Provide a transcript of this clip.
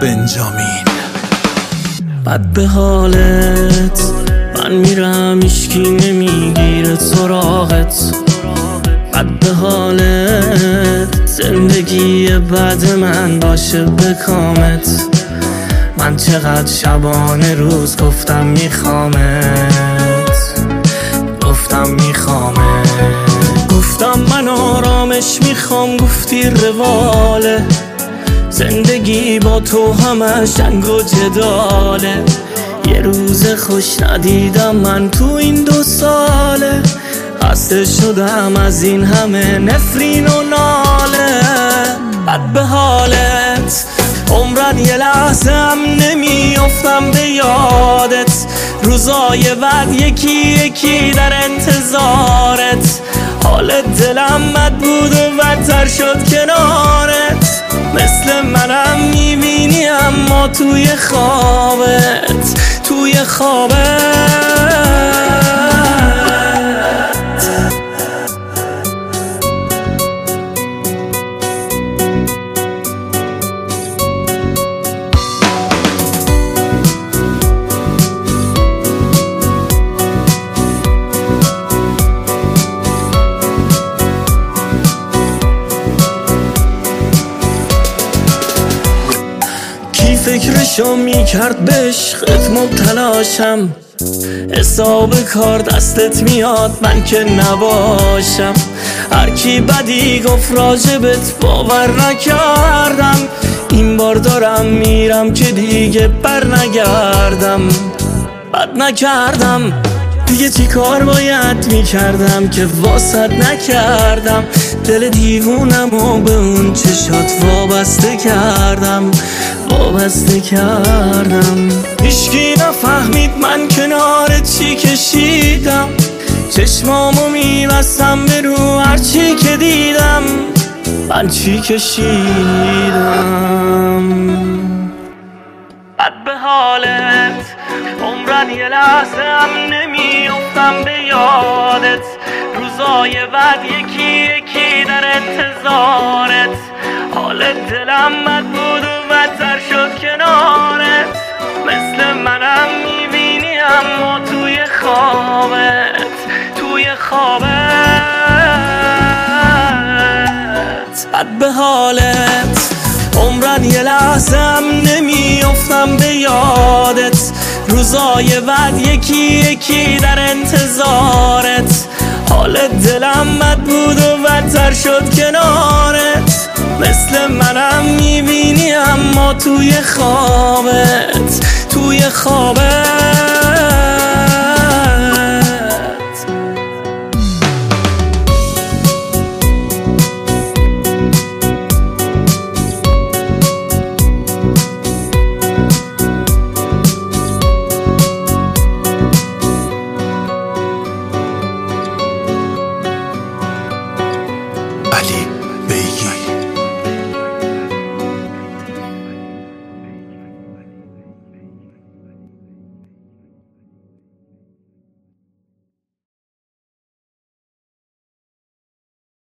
بنجامین. بد به حالت من میرم هیچکی نمیگیره سراغت. بد به حالت زندگی بعد من باشه به کامت. من چقدر شبانه روز گفتم میخوامت، گفتم میخوامت، گفتم من آرامش میخوام، گفتی رواله. زندگی با تو همش جنگ و جداله. یه روز خوش ندیدم من تو این 2 ساله. خسته شدم از این همه نفرین و ناله. بد به حالت عمرن یه لحظه هم نمیافتم به یادت. روزای بعد یکی یکی در انتظارت. حال دلم بد بود و بدتر شد کنارت. مثل منم میبینی اما توی خوابت، توی خوابت. فکرشو میکرد به عشقت مبتلاشم. حساب کار دستت میاد من که نباشم. هر کی بدی گفت راجبت باور نکردم. این بار دارم میرم که دیگه بر نگردم. بد نکردم دیگه، چی کار باید میکردم که واسط نکردم. دل دیوونم و به اون چشات وابسته کردم، وابسته کردم. هیچکی نفهمید من کنار چی کشیدم. چشمامو میبستم به رو هر چی که دیدم. من چی کشیدم. بد به حالت عمرن یه لحظه هم نمیافتم به یادت. روزای بعد یکی یکی در انتظارت. حال دلم بد بود و بدتر شد کنارت. مثل منم میبینی اما توی خوابت، توی خوابت. بد به حالت عمرن یه لحظه هم نمیافتم به یادت. روزای بعد یکی یکی در انتظارت. حال دلم بد بود و بدتر شد کنارت. مثل منم میبینی اما توی خوابت، توی خوابت.